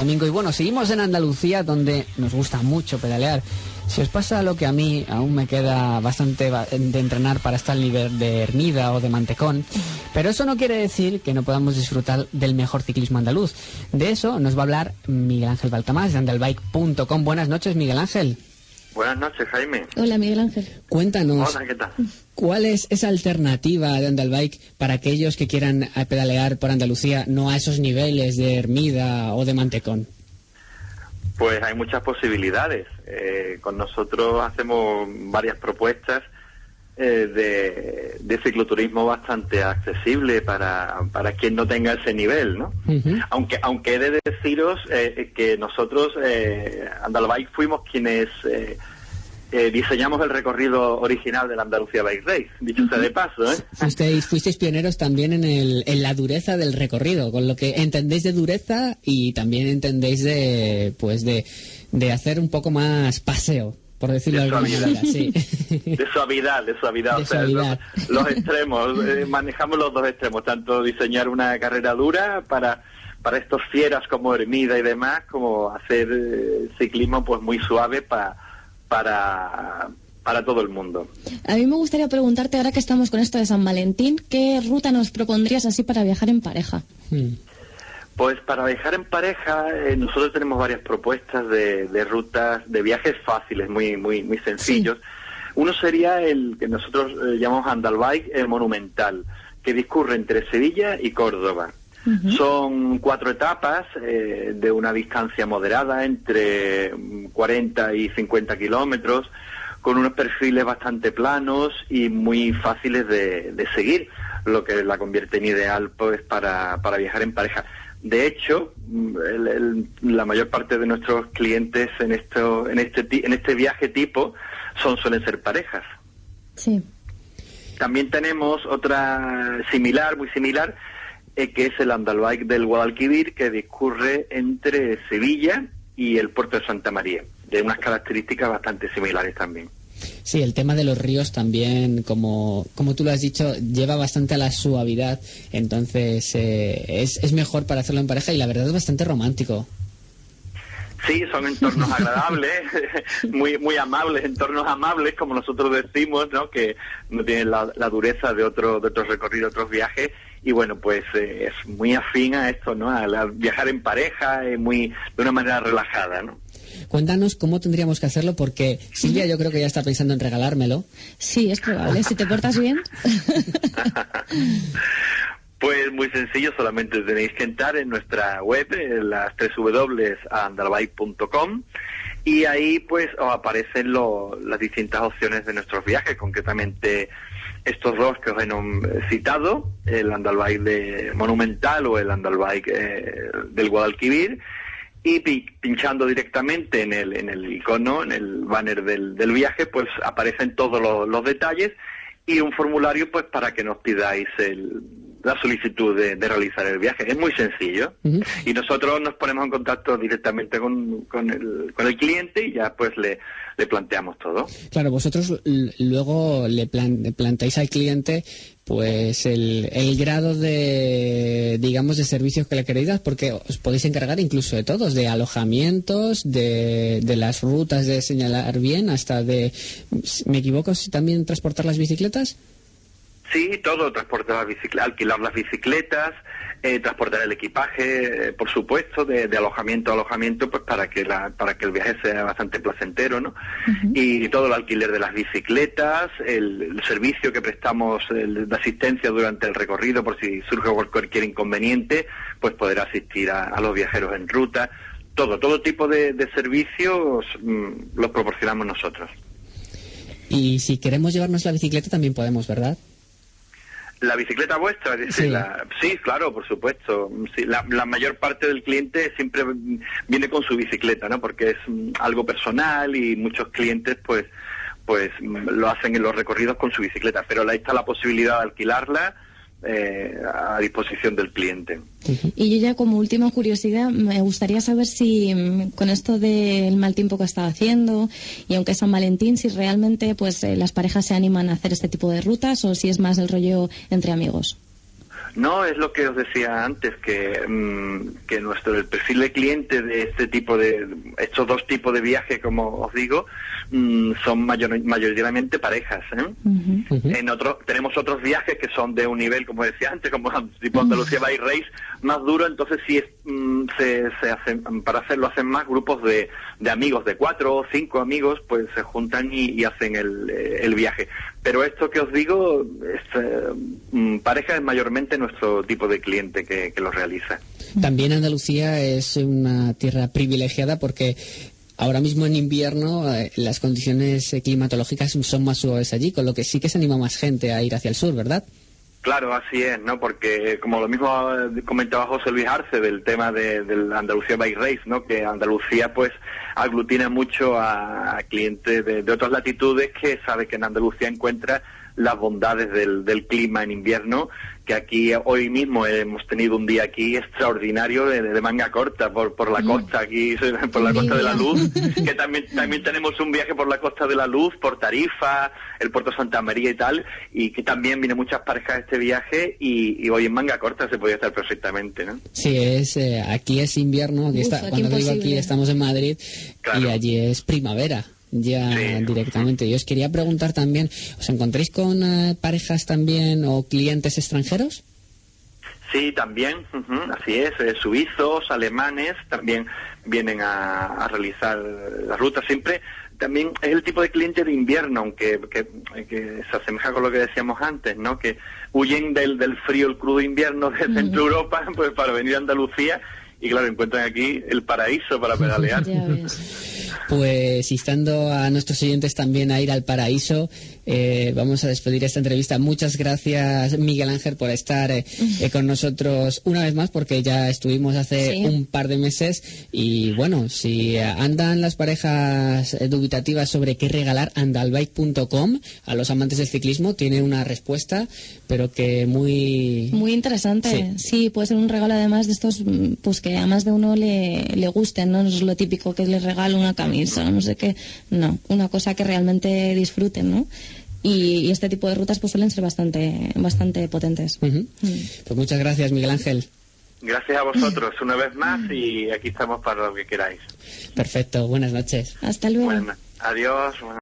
domingo. Y bueno, seguimos en Andalucía, donde nos gusta mucho pedalear. Si os pasa lo que a mí, aún me queda bastante de entrenar para estar al nivel de Hermida o de Mantecón, pero eso no quiere decir que no podamos disfrutar del mejor ciclismo andaluz. De eso nos va a hablar Miguel Ángel Baltamás de andalbike.com. Buenas noches, Miguel Ángel. Buenas noches, Jaime. Hola, Miguel Ángel. Cuéntanos, hola, ¿qué tal? ¿Cuál es esa alternativa de Andalbike para aquellos que quieran pedalear por Andalucía, no a esos niveles de Hermida o de Mantecón? Pues hay muchas posibilidades. Con nosotros hacemos varias propuestas de cicloturismo bastante accesible para quien no tenga ese nivel, ¿no? Uh-huh. Aunque he de deciros que nosotros, Andalbike, fuimos quienes diseñamos el recorrido original de la Andalucía Bike Race, dicho sea de paso, ¿eh? Fuisteis pioneros también en la dureza del recorrido, con lo que entendéis de dureza y también entendéis de hacer un poco más paseo, por decirlo de alguna manera, sí. De suavidad. O sea, los extremos, manejamos los dos extremos, tanto diseñar una carrera dura para estos fieras como Hermida y demás, como hacer ciclismo pues muy suave para todo el mundo. A mí me gustaría preguntarte, ahora que estamos con esto de San Valentín, ¿qué ruta nos propondrías así para viajar en pareja? Pues para viajar en pareja, nosotros tenemos varias propuestas de rutas, de viajes fáciles, muy sencillos. Sí. Uno sería el que nosotros llamamos Andalbike, el monumental, que discurre entre Sevilla y Córdoba. Uh-huh. Son 4 etapas de una distancia moderada, entre 40 y 50 kilómetros, con unos perfiles bastante planos y muy fáciles de seguir, lo que la convierte en ideal pues para viajar en pareja. De hecho, la mayor parte de nuestros clientes en este viaje tipo suelen ser parejas. Sí. También tenemos otra muy similar, que es el Andalbike del Guadalquivir, que discurre entre Sevilla y el puerto de Santa María, de unas características bastante similares también. Sí, el tema de los ríos también, como tú lo has dicho, lleva bastante a la suavidad, entonces es mejor para hacerlo en pareja y la verdad es bastante romántico. Sí, son entornos agradables, muy amables, entornos amables, como nosotros decimos, ¿no? Que no tienen la dureza de otros recorridos, otros viajes, y bueno, pues es muy afín a esto, ¿no? A viajar en pareja, de una manera relajada, ¿no? Cuéntanos cómo tendríamos que hacerlo, porque Silvia yo creo que ya está pensando en regalármelo. Sí, es probable, si te portas bien. Pues muy sencillo, solamente tenéis que entrar en nuestra web, las www.andalbike.com, y ahí pues os aparecen las distintas opciones de nuestros viajes, concretamente estos dos que os he citado, el Andalbike de Monumental o el Andalbike del Guadalquivir, y pinchando directamente en el icono, en el banner del viaje, pues aparecen todos los detalles y un formulario pues para que nos pidáis la solicitud de realizar el viaje. Es muy sencillo. Uh-huh. Y nosotros nos ponemos en contacto directamente con el cliente y ya pues le planteamos todo. Claro, vosotros luego le planteáis al cliente pues el grado de, digamos, de servicios que le queréis dar, porque os podéis encargar incluso de todos, de alojamientos, de las rutas, de señalar bien, hasta de, ¿me equivoco, también transportar las bicicletas? Sí, todo, transportar alquilar las bicicletas, transportar el equipaje, por supuesto, de alojamiento a alojamiento, pues para que el viaje sea bastante placentero, ¿no? Uh-huh. Y todo el alquiler de las bicicletas, el servicio que prestamos de asistencia durante el recorrido, por si surge cualquier inconveniente, pues poder asistir a los viajeros en ruta, todo tipo de servicios los proporcionamos nosotros. Y si queremos llevarnos la bicicleta también podemos, ¿verdad? ¿La bicicleta vuestra? Sí, sí, claro, por supuesto. Sí, la mayor parte del cliente siempre viene con su bicicleta, ¿no? Porque es algo personal y muchos clientes pues lo hacen en los recorridos con su bicicleta, pero ahí está la posibilidad de alquilarla a disposición del cliente. Y yo ya como última curiosidad me gustaría saber si con esto del mal tiempo que está haciendo y aunque es San Valentín, si realmente pues las parejas se animan a hacer este tipo de rutas o si es más el rollo entre amigos. No, es lo que os decía antes, que el perfil de cliente de estos dos tipos de viajes, como os digo, son mayoritariamente parejas, ¿eh? Uh-huh. Tenemos otros viajes que son de un nivel, como decía antes, como tipo Andalucía by Race, más duro. Entonces sí se hacen, para hacerlo hacen más grupos de amigos, de 4 o 5 amigos, pues se juntan y hacen el viaje. Pero esto que os digo, pareja es mayormente nuestro tipo de cliente que lo realiza. También Andalucía es una tierra privilegiada porque ahora mismo en invierno las condiciones climatológicas son más suaves allí, con lo que sí que se anima más gente a ir hacia el sur, ¿verdad? Claro, así es, ¿no? Porque como lo mismo comentaba José Luis Arce del tema del Andalucía by Race, ¿no? Que Andalucía pues aglutina mucho a clientes de otras latitudes que sabe que en Andalucía encuentra las bondades del clima en invierno, que aquí hoy mismo hemos tenido un día aquí extraordinario de manga corta por la costa, aquí por la Costa de la Luz, que también tenemos un viaje por la Costa de la Luz, por Tarifa, el Puerto Santa María y tal, y que también vienen muchas parejas a este viaje y hoy en manga corta se podía estar perfectamente, ¿no? Sí, aquí es invierno, cuando digo aquí estamos en Madrid, claro. Y allí es primavera. Ya sí. Directamente. Yo os quería preguntar también, ¿os encontréis con parejas también o clientes extranjeros? Sí, también, así es, suizos, alemanes, también vienen a realizar la ruta. Siempre también es el tipo de cliente de invierno, aunque que se asemeja con lo que decíamos antes, ¿no? Que huyen del frío, el crudo invierno de Centro Europa, pues para venir a Andalucía y claro, encuentran aquí el paraíso para pedalear. Ya ves. Pues instando a nuestros oyentes también a ir al paraíso, vamos a despedir esta entrevista. Muchas gracias, Miguel Ángel, por estar con nosotros una vez más, porque ya estuvimos hace un par de meses. Y bueno, si andan las parejas dubitativas sobre qué regalar, andalbike.com, a los amantes del ciclismo, tiene una respuesta, pero que muy interesante. Sí, puede ser un regalo además de estos, pues que a más de uno le gusten, ¿no? No es lo típico que les regalo una camisa, no sé qué, no, una cosa que realmente disfruten, ¿no? Y este tipo de rutas pues suelen ser bastante potentes. Uh-huh. Pues muchas gracias, Miguel Ángel. Gracias a vosotros una vez más y aquí estamos para lo que queráis. Perfecto, buenas noches. Hasta luego. Adiós.